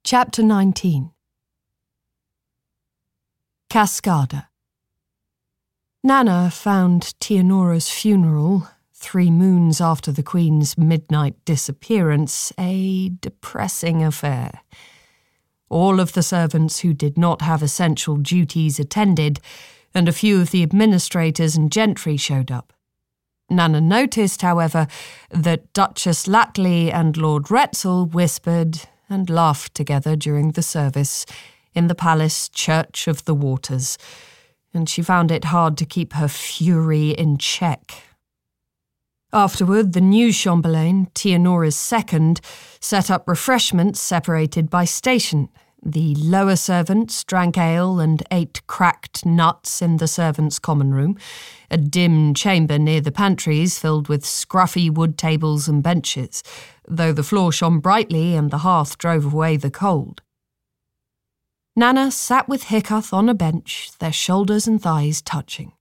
Chapter 19. Cascada. Nana found Tianora's funeral, 3 moons after the Queen's midnight disappearance, a depressing affair. All of the servants who did not have essential duties attended, and a few of the administrators and gentry showed up. Nana noticed, however, that Duchess Latley and Lord Retzel whispered and laughed together during the service in the palace Church of the Waters, and she found it hard to keep her fury in check. Afterward, the new Chamberlain, Tianora's second, set up refreshments separated by station. The lower servants drank ale and ate cracked nuts in the servants' common room, a dim chamber near the pantries filled with scruffy wood tables and benches, though the floor shone brightly and the hearth drove away the cold. Nana sat with Hiccuth on a bench, their shoulders and thighs touching.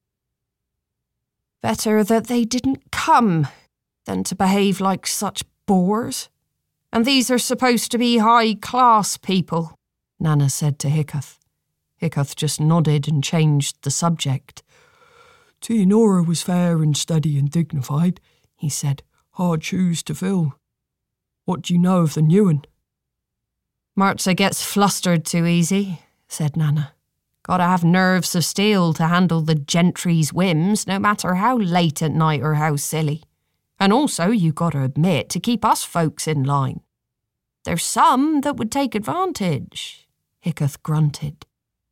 Better that they didn't come than to behave like such boors. And these are supposed to be high-class people, Nana said to Hiccuth. Hiccuth just nodded and changed the subject. Tianora was fair and steady and dignified, he said. Hard shoes to fill. What do you know of the new one? Martha gets flustered too easy, said Nana. Gotta have nerves of steel to handle the gentry's whims, no matter how late at night or how silly. And also, you gotta admit, to keep us folks in line. There's some that would take advantage, Hiccuth grunted.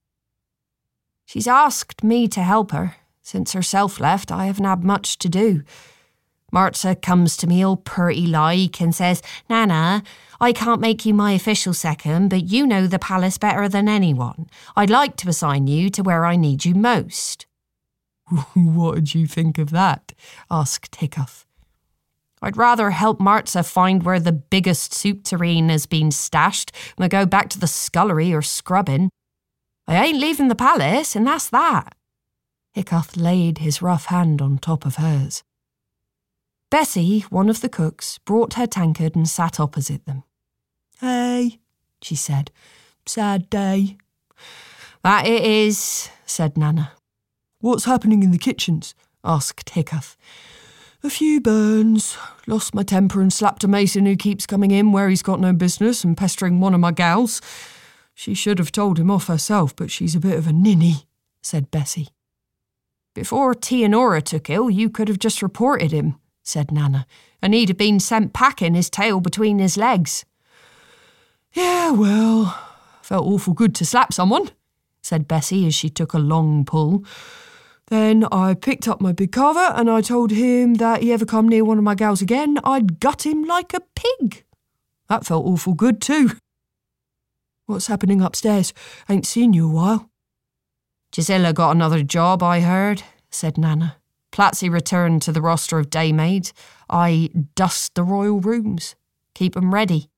She's asked me to help her. Since herself left, I haven't had much to do. Martha comes to me all purty-like and says, Nana, I can't make you my official second, but you know the palace better than anyone. I'd like to assign you to where I need you most. What did you think of that? Asked Hiccuth. I'd rather help Martha find where the biggest soup tureen has been stashed than go back to the scullery or scrubbing. I ain't leaving the palace, and that's that. Hiccuth laid his rough hand on top of hers. Bessie, one of the cooks, brought her tankard and sat opposite them. Hey, she said. Sad day. That it is, said Nana. What's happening in the kitchens? Asked Hiccuth. A few burns. Lost my temper and slapped a mason who keeps coming in where he's got no business and pestering one of my gals. She should have told him off herself, but she's a bit of a ninny, said Bessie. Before Tianora took ill, you could have just reported him, said Nana, and he'd have been sent packing, his tail between his legs. Yeah, well, felt awful good to slap someone, said Bessie as she took a long pull. Then I picked up my big carver and I told him that he ever come near one of my gals again, I'd gut him like a pig. That felt awful good too. What's happening upstairs? Ain't seen you a while. Gisela got another job, I heard, said Nana. Platzi returned to the roster of daymaids. I dust the royal rooms. Keep 'em ready.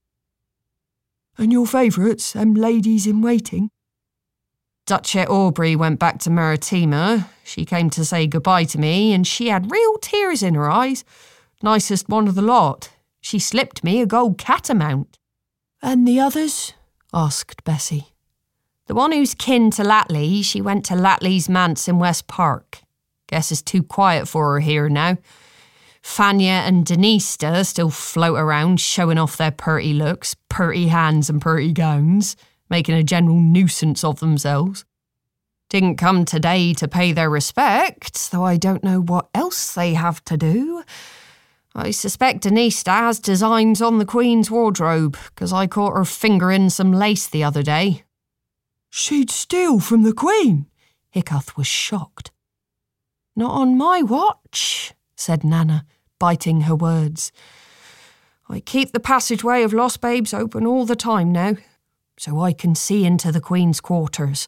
And your favourites, ladies in waiting? Duchess Aubrey went back to Maritima. She came to say goodbye to me, and she had real tears in her eyes. Nicest one of the lot. She slipped me a gold catamount. And the others? Asked Bessie. The one who's kin to Latley, she went to Latley's manse in West Park. Guess it's too quiet for her here now. Fania and Denista still float around showing off their purty looks, purty hands and purty gowns, making a general nuisance of themselves. Didn't come today to pay their respects, though I don't know what else they have to do. I suspect Denista has designs on the Queen's wardrobe, because I caught her fingering some lace the other day. She'd steal from the Queen? Hiccuth was shocked. Not on my watch, said Nana, biting her words. I keep the passageway of lost babes open all the time now, so I can see into the Queen's quarters.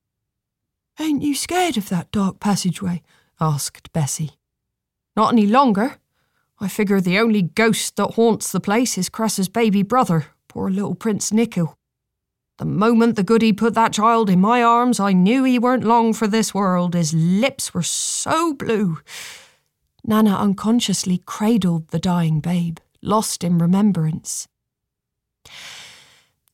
Ain't you scared of that dark passageway? Asked Bessie. Not any longer. I figure the only ghost that haunts the place is Cressa's baby brother, poor little Prince Nikhil. The moment the goody put that child in my arms, I knew he weren't long for this world. His lips were so blue. Nana unconsciously cradled the dying babe, lost in remembrance.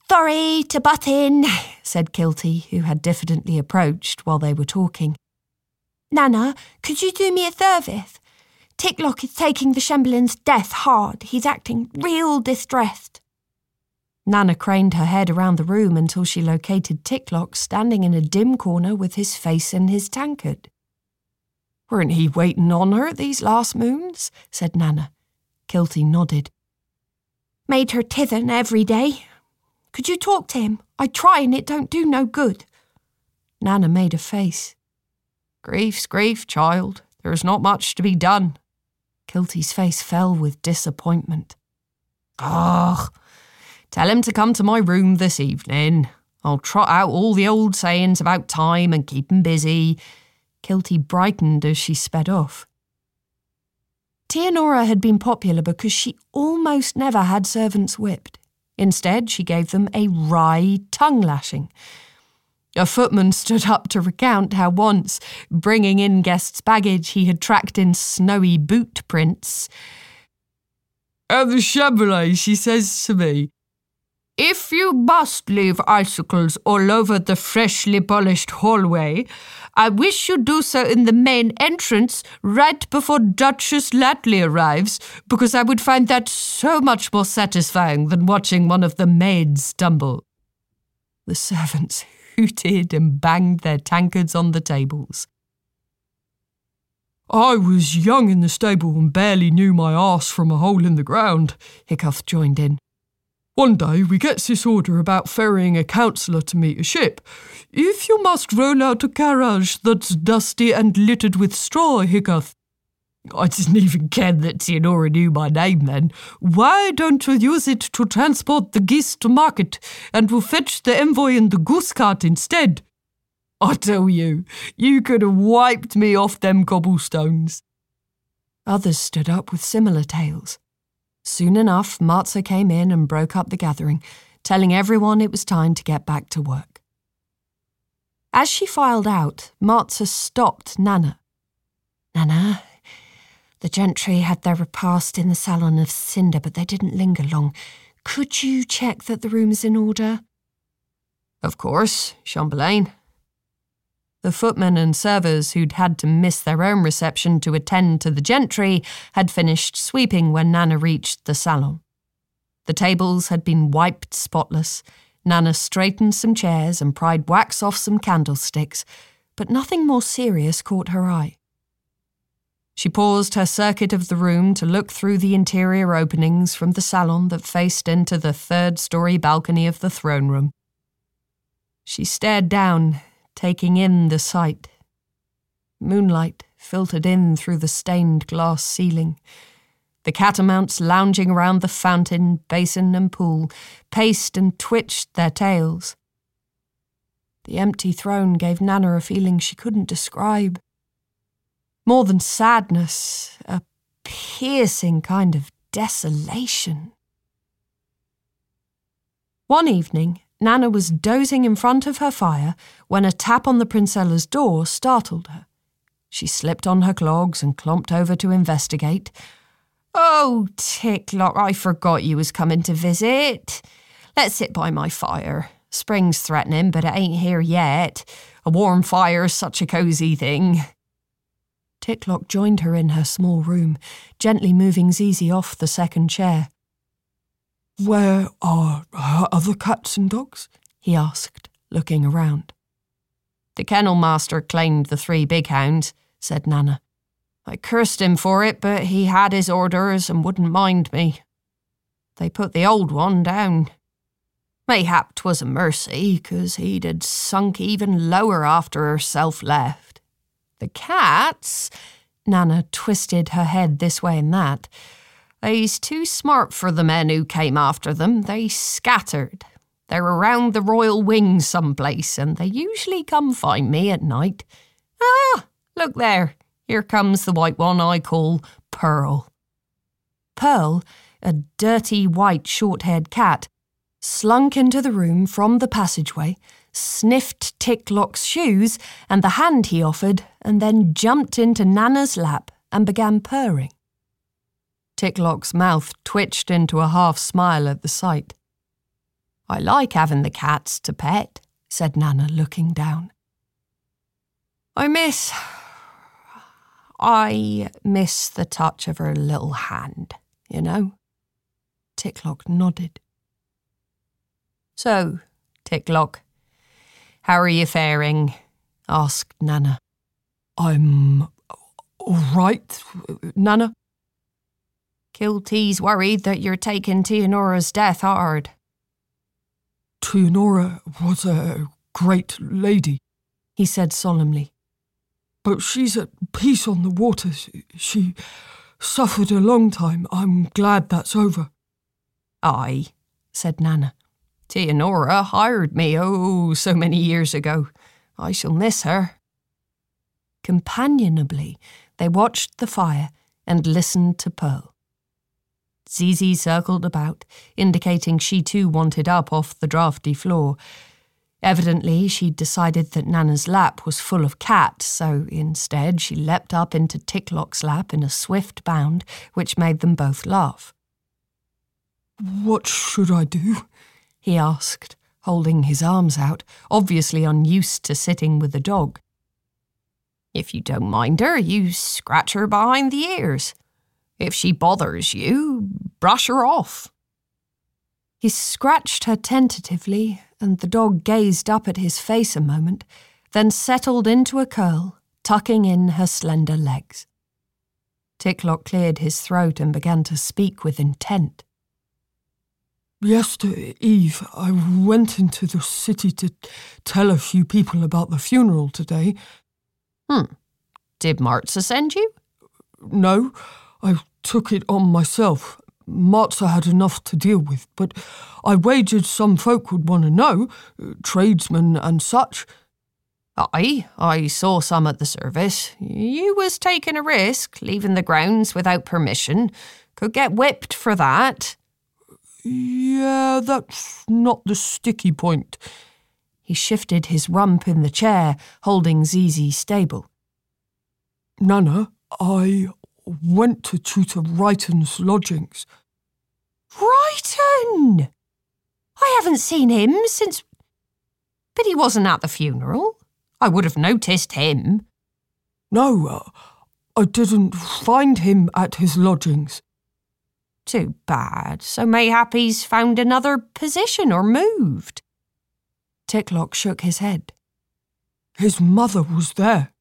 "Sorry to butt in," said Kilty, who had diffidently approached while they were talking. "Nana, could you do me a service? Ticklock is taking the Chamberlain's death hard. He's acting real distressed." Nana craned her head around the room until she located Ticklock standing in a dim corner with his face in his tankard. "Weren't he waiting on her these last moons?" said Nana. Kilty nodded. "Made her tithen every day. Could you talk to him? I try and it don't do no good." Nana made a face. "Grief's grief, child. There's not much to be done." Kilty's face fell with disappointment. "Ugh. Tell him to come to my room this evening. I'll trot out all the old sayings about time and keep him busy." Kilty brightened as she sped off. Tianora had been popular because she almost never had servants whipped. Instead, she gave them a wry tongue-lashing. A footman stood up to recount how once, bringing in guests' baggage, he had tracked in snowy boot prints. "At the Chamberlain, she says to me, 'If you must leave icicles all over the freshly polished hallway, I wish you'd do so in the main entrance right before Duchess Latley arrives, because I would find that so much more satisfying than watching one of the maids stumble.'" The servants hooted and banged their tankards on the tables. "I was young in the stable and barely knew my arse from a hole in the ground," Hiccuth joined in. "One day we gets this order about ferrying a councillor to meet a ship. 'If you must roll out a carriage that's dusty and littered with straw, Hiccuth.' I didn't even ken that Tianora knew my name then. 'Why don't you use it to transport the geese to market, and we'll fetch the envoy in the goose cart instead?' I tell you could have wiped me off them cobblestones." Others stood up with similar tales. Soon enough, Martha came in and broke up the gathering, telling everyone it was time to get back to work. As she filed out, Martha stopped Nana. "Nana, the gentry had their repast in the salon of Cinder, but they didn't linger long. Could you check that the room's in order?" "Of course, Chamberlain." The footmen and servers who'd had to miss their own reception to attend to the gentry had finished sweeping when Nana reached the salon. The tables had been wiped spotless. Nana straightened some chairs and pried wax off some candlesticks, but nothing more serious caught her eye. She paused her circuit of the room to look through the interior openings from the salon that faced into the third-story balcony of the throne room. She stared down, taking in the sight. Moonlight filtered in through the stained glass ceiling. The catamounts lounging around the fountain, basin and pool paced and twitched their tails. The empty throne gave Nana a feeling she couldn't describe. More than sadness, a piercing kind of desolation. One evening, Nana was dozing in front of her fire when a tap on the Princella's door startled her. She slipped on her clogs and clomped over to investigate. "Oh, Ticklock, I forgot you was coming to visit. Let's sit by my fire. Spring's threatening, but it ain't here yet. A warm fire's such a cosy thing." Ticklock joined her in her small room, gently moving Zizi off the second chair. "Where are her other cats and dogs?" he asked, looking around. "The kennel master claimed the 3 big hounds," said Nana. "I cursed him for it, but he had his orders and wouldn't mind me. They put the old one down. Mayhap 'twas a mercy, 'cause he'd had sunk even lower after herself left. The cats," Nana twisted her head this way and that, "they's too smart for the men who came after them. They scattered. They're around the royal wing someplace, and they usually come find me at night. Ah, look there. Here comes the white one I call Pearl." Pearl, a dirty white short-haired cat, slunk into the room from the passageway, sniffed Ticklock's shoes and the hand he offered, and then jumped into Nana's lap and began purring. Ticklock's mouth twitched into a half-smile at the sight. I like having the cats to pet, said Nana, looking down. I miss the touch of her little hand, you know? Ticklock nodded. So, Ticklock, how are you faring? Asked Nana. I'm all right, Nana. Kilty's worried that you're taking Tianora's death hard. Tianora was a great lady, he said solemnly. But she's at peace on the waters. She suffered a long time. I'm glad that's over. Aye, said Nana. Tianora hired me so many years ago. I shall miss her. Companionably, they watched the fire and listened to Pearl. Zizi circled about, indicating she too wanted up off the draughty floor. Evidently, she'd decided that Nana's lap was full of cat, so instead she leapt up into Ticklock's lap in a swift bound, which made them both laugh. What should I do? He asked, holding his arms out, obviously unused to sitting with a dog. If you don't mind her, you scratch her behind the ears. If she bothers you, brush her off. He scratched her tentatively, and the dog gazed up at his face a moment, then settled into a curl, tucking in her slender legs. Ticklock cleared his throat and began to speak with intent. Yesterday eve, I went into the city to tell a few people about the funeral today. Did Martha send you? No, I took it on myself. Martha had enough to deal with, but I wagered some folk would want to know, tradesmen and such. Aye, I saw some at the service. You was taking a risk, leaving the grounds without permission. Could get whipped for that. Yeah, that's not the sticky point. He shifted his rump in the chair, holding Zizi stable. Nana, I went to Tutor Wrighton's lodgings. Wrighton! I haven't seen him since... But he wasn't at the funeral. I would have noticed him. No, I didn't find him at his lodgings. Too bad. So mayhap he's found another position or moved. Ticklock shook his head. His mother was there.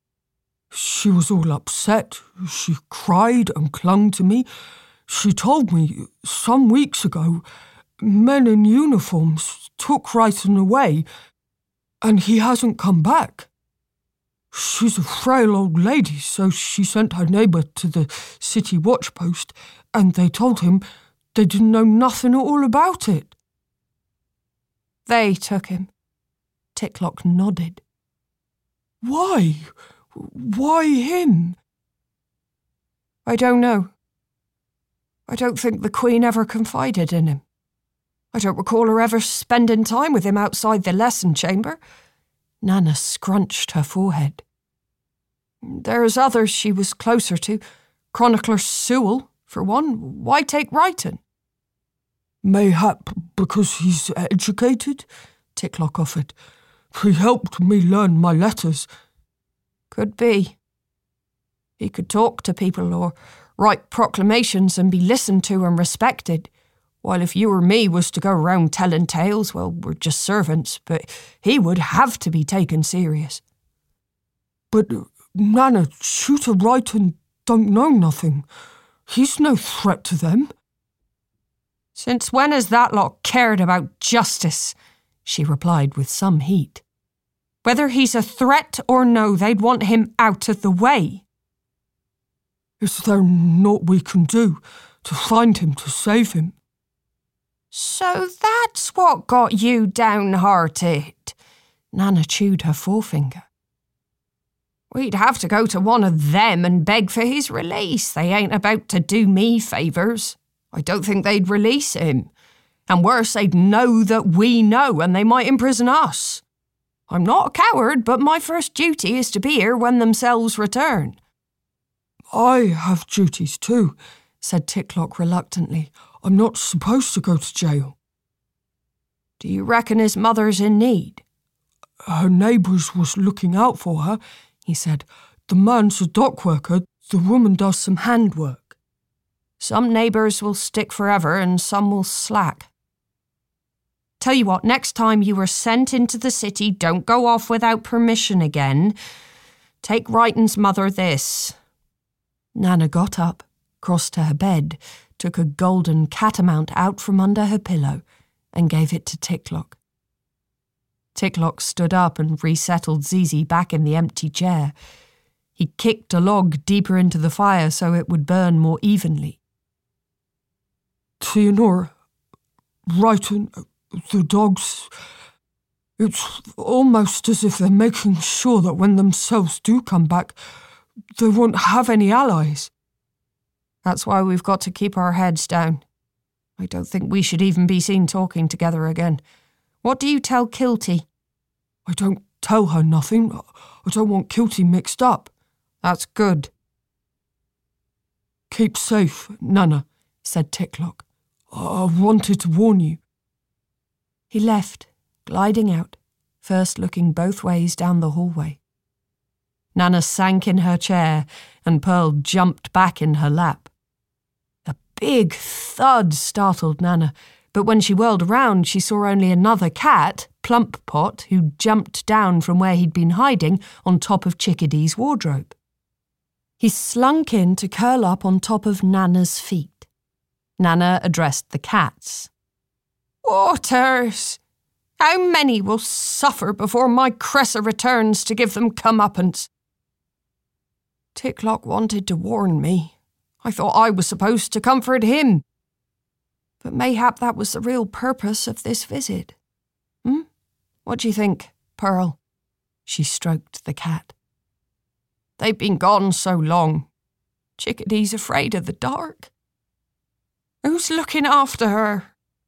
She was all upset. She cried and clung to me. She told me some weeks ago men in uniforms took Wrighton away and he hasn't come back. She's a frail old lady, so she sent her neighbour to the city watch post and they told him they didn't know nothing at all about it. They took him. Ticklock nodded. Why? Why him? I don't know. I don't think the Queen ever confided in him. I don't recall her ever spending time with him outside the lesson chamber. Nana scrunched her forehead. There's others she was closer to. Chronicler Sewell, for one. Why take Wrighton? Mayhap because he's educated, Ticklock offered. He helped me learn my letters. Could be. He could talk to people or write proclamations and be listened to and respected. While if you or me was to go round telling tales, well, we're just servants, but he would have to be taken serious. But, Nana, Tutor Wrighton don't know nothing. He's no threat to them. Since when has that lot cared about justice? She replied with some heat. Whether he's a threat or no, they'd want him out of the way. Is there naught we can do to find him, to save him? So that's what got you downhearted. Nana chewed her forefinger. We'd have to go to one of them and beg for his release. They ain't about to do me favours. I don't think they'd release him. And worse, they'd know that we know and they might imprison us. I'm not a coward, but my first duty is to be here when themselves return. I have duties too, said Ticklock reluctantly. I'm not supposed to go to jail. Do you reckon his mother's in need? Her neighbours was looking out for her, he said. The man's a dock worker, the woman does some handwork. Some neighbours will stick forever and some will slack. Tell you what, next time you are sent into the city, don't go off without permission again. Take Wrighton's mother this. Nana got up, crossed to her bed, took a golden catamount out from under her pillow and gave it to Ticklock. Ticklock stood up and resettled Zizi back in the empty chair. He kicked a log deeper into the fire so it would burn more evenly. Tianora, Wrighton, the dogs, it's almost as if they're making sure that when themselves do come back, they won't have any allies. That's why we've got to keep our heads down. I don't think we should even be seen talking together again. What do you tell Kilty? I don't tell her nothing. I don't want Kilty mixed up. That's good. Keep safe, Nana, said Ticklock. I wanted to warn you. He left, gliding out, first looking both ways down the hallway. Nana sank in her chair and Pearl jumped back in her lap. A big thud startled Nana, but when she whirled around she saw only another cat, Plump Pot, who jumped down from where he'd been hiding on top of Chickadee's wardrobe. He slunk in to curl up on top of Nana's feet. Nana addressed the cats. Waters! How many will suffer before my Cressa returns to give them comeuppance? Ticklock wanted to warn me. I thought I was supposed to comfort him. But mayhap that was the real purpose of this visit. What do you think, Pearl? She stroked the cat. They've been gone so long. Chickadee's afraid of the dark. Who's looking after her?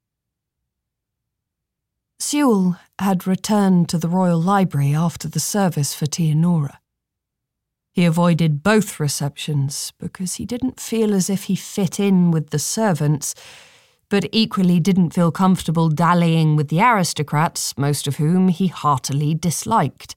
Sewell had returned to the Royal Library after the service for Tianora. He avoided both receptions because he didn't feel as if he fit in with the servants, but equally didn't feel comfortable dallying with the aristocrats, most of whom he heartily disliked.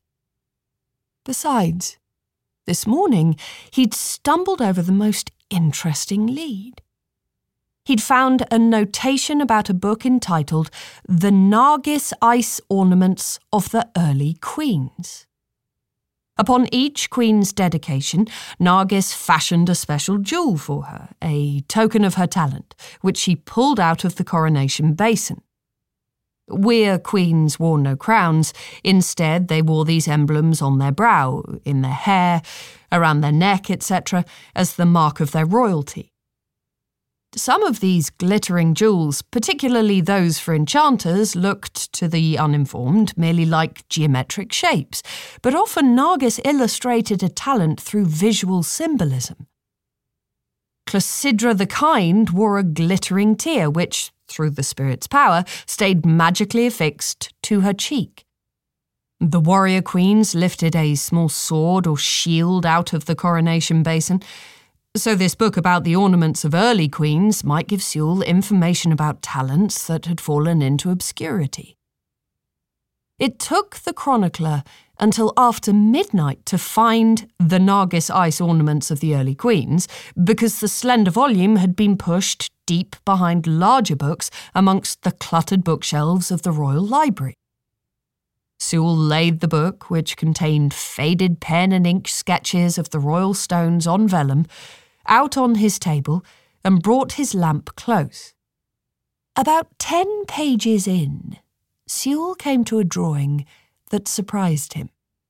Besides, this morning he'd stumbled over the most interesting lead. He'd found a notation about a book entitled The Nargis Ice Ornaments of the Early Queens. Upon each queen's dedication, Nargis fashioned a special jewel for her, a token of her talent, which she pulled out of the coronation basin. Weir queens wore no crowns. Instead, they wore these emblems on their brow, in their hair, around their neck, etc., as the mark of their royalty. Some of these glittering jewels, particularly those for enchanters, looked, to the uninformed, merely like geometric shapes, but often Nargis illustrated a talent through visual symbolism. Clysidra the Kind wore a glittering tear which, through the spirit's power, stayed magically affixed to her cheek. The warrior queens lifted a small sword or shield out of the coronation basin, so this book about the ornaments of early queens might give Sewell information about talents that had fallen into obscurity. It took the chronicler until after midnight to find the Nargis Ice Ornaments of the Early Queens, because the slender volume had been pushed deep behind larger books amongst the cluttered bookshelves of the Royal Library. Sewell laid the book, which contained faded pen and ink sketches of the royal stones on vellum, out on his table and brought his lamp close. About 10 pages in, Sewell came to a drawing that surprised him.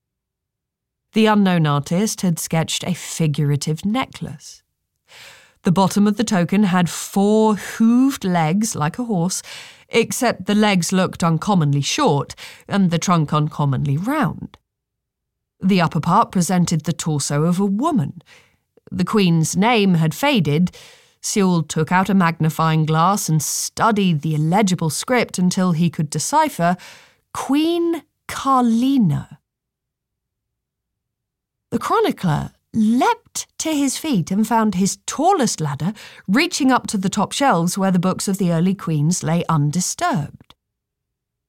The unknown artist had sketched a figurative necklace. The bottom of the token had 4 hooved legs like a horse, except the legs looked uncommonly short and the trunk uncommonly round. The upper part presented the torso of a woman. The Queen's name had faded. Sewell took out a magnifying glass and studied the illegible script until he could decipher Queen Carlina. The chronicler leapt to his feet and found his tallest ladder reaching up to the top shelves where the books of the early queens lay undisturbed.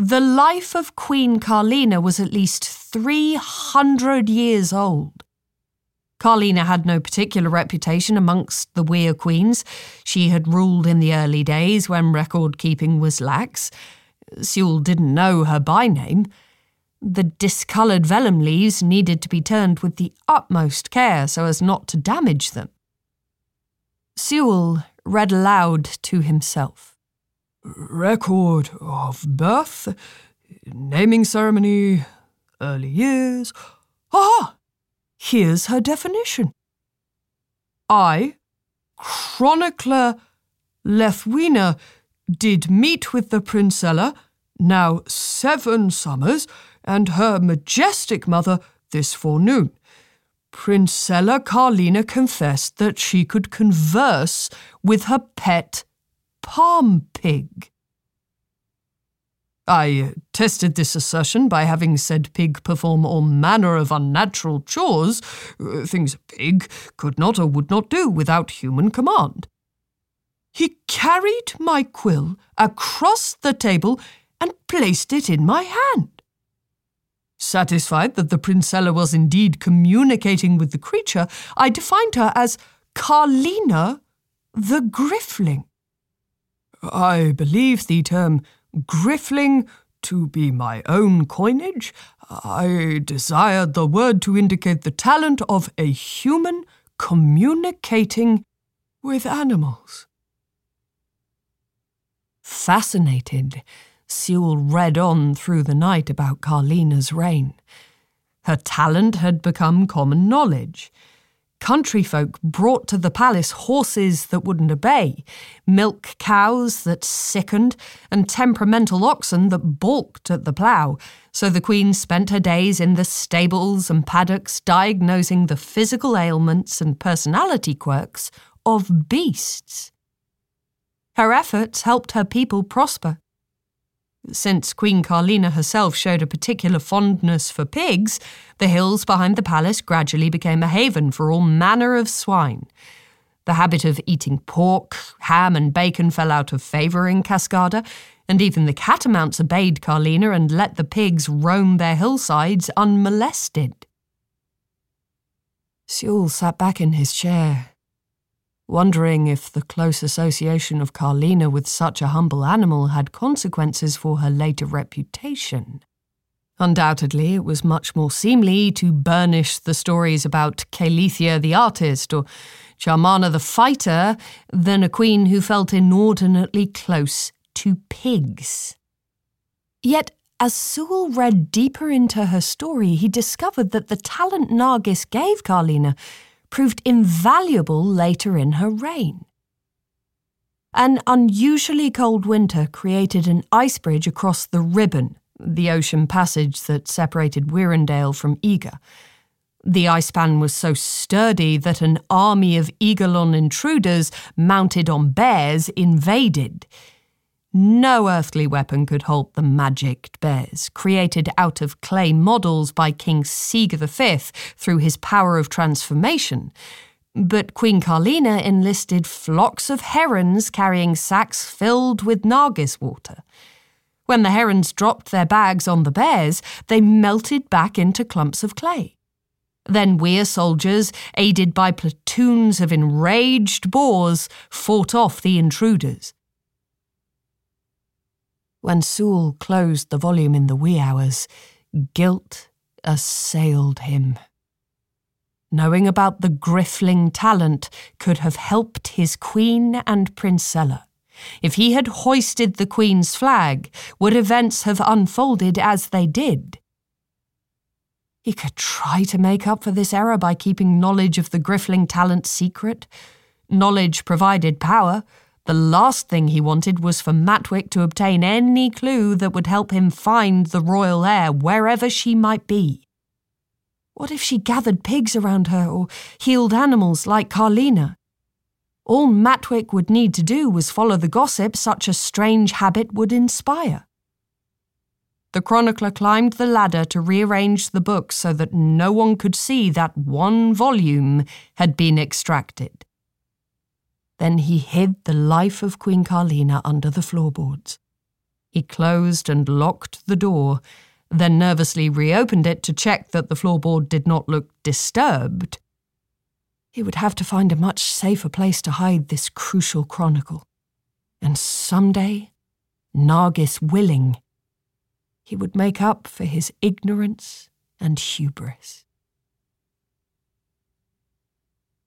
The life of Queen Carlina was at least 300 years old. Carlina had no particular reputation amongst the Weir queens. She had ruled in the early days when record-keeping was lax. Sewell didn't know her by name. The discoloured vellum leaves needed to be turned with the utmost care so as not to damage them. Sewell read aloud to himself. Record of birth, naming ceremony, early years. Ah! Here's her definition. I, chronicler Lethwina, did meet with the Princella, now 7 summers, and her majestic mother this forenoon. Princella Carlina confessed that she could converse with her pet palm pig. I tested this assertion by having said pig perform all manner of unnatural chores, things a pig could not or would not do without human command. He carried my quill across the table and placed it in my hand. Satisfied that the Princella was indeed communicating with the creature, I defined her as Carlina the Griffling. I believe the term Griffling to be my own coinage. I desired the word to indicate the talent of a human communicating with animals. Fascinated, Sewell read on through the night about Carlina's reign. Her talent had become common knowledge. Country folk brought to the palace horses that wouldn't obey, milk cows that sickened, and temperamental oxen that balked at the plough, so the Queen spent her days in the stables and paddocks diagnosing the physical ailments and personality quirks of beasts. Her efforts helped her people prosper. Since Queen Carlina herself showed a particular fondness for pigs, the hills behind the palace gradually became a haven for all manner of swine. The habit of eating pork, ham and bacon fell out of favour in Cascada, and even the catamounts obeyed Carlina and let the pigs roam their hillsides unmolested. Sewell sat back in his chair, wondering if the close association of Carlina with such a humble animal had consequences for her later reputation. Undoubtedly, it was much more seemly to burnish the stories about Calethea the artist or Charmana the fighter than a queen who felt inordinately close to pigs. Yet, as Sewell read deeper into her story, he discovered that the talent Nargis gave Carlina proved invaluable later in her reign. An unusually cold winter created an ice bridge across the Ribbon, the ocean passage that separated Wirrendale from Eager. The ice span was so sturdy that an army of Eagerlon intruders mounted on bears invaded. No earthly weapon could halt the magicked bears, created out of clay models by King Seager V through his power of transformation. But Queen Carlina enlisted flocks of herons carrying sacks filled with Nargis water. When the herons dropped their bags on the bears, they melted back into clumps of clay. Then Weir soldiers, aided by platoons of enraged boars, fought off the intruders. When Sewell closed the volume in the wee hours, guilt assailed him. Knowing about the Griffling talent could have helped his queen and Princella. If he had hoisted the Queen's flag, would events have unfolded as they did? He could try to make up for this error by keeping knowledge of the Griffling talent secret. Knowledge provided power. The last thing he wanted was for Matwick to obtain any clue that would help him find the royal heir wherever she might be. What if she gathered pigs around her or healed animals like Carlina? All Matwick would need to do was follow the gossip such a strange habit would inspire. The chronicler climbed the ladder to rearrange the books so that no one could see that one volume had been extracted. Then he hid the life of Queen Carlina under the floorboards. He closed and locked the door, then nervously reopened it to check that the floorboard did not look disturbed. He would have to find a much safer place to hide this crucial chronicle. And someday, Nargis willing, he would make up for his ignorance and hubris.